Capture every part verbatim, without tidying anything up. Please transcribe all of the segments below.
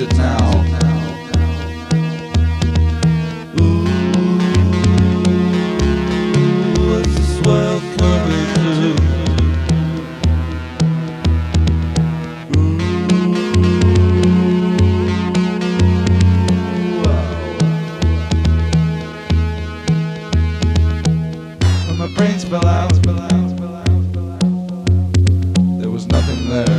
it now? Ooh, what's this world coming to? Ooh, wow. When my brains fell out, there was nothing there.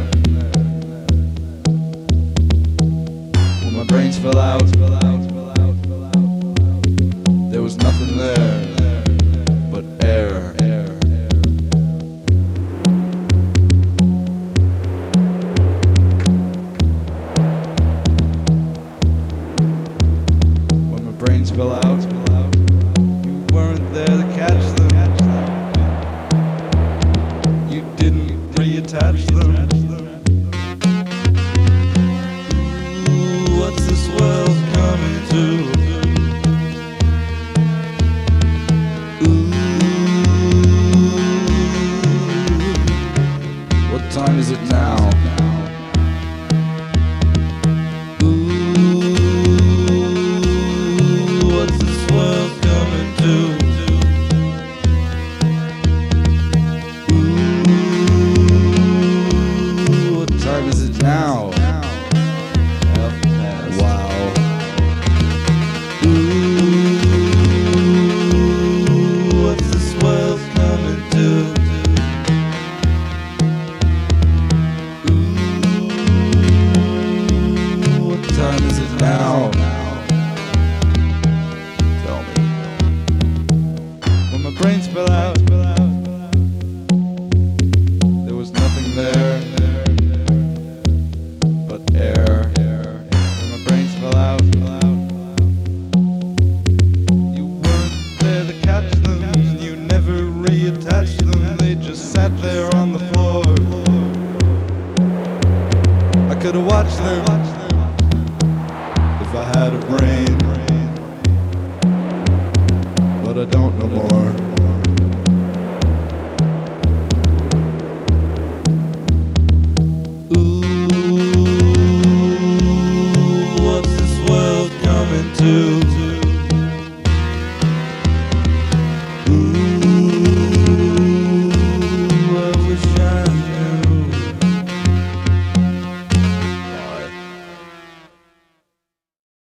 When my brains fell out, there was nothing there but air. When my brains fell out, you weren't there to catch them. You didn't reattach them. Ooh, what's this world coming to? Ooh, what time is it now? Ooh, what's this world coming to? Ooh, what time is it now? Wow. Ooh, what's this world coming to? Ooh, what time is it now? Tell me. When my brains fell out, there was nothing there but air. When my brains fell out, you weren't there to catch them. You never reattached them. They just sat there on the floor. I could have watched them if I had a brain, but I don't no more. Ooh, what's this world coming to?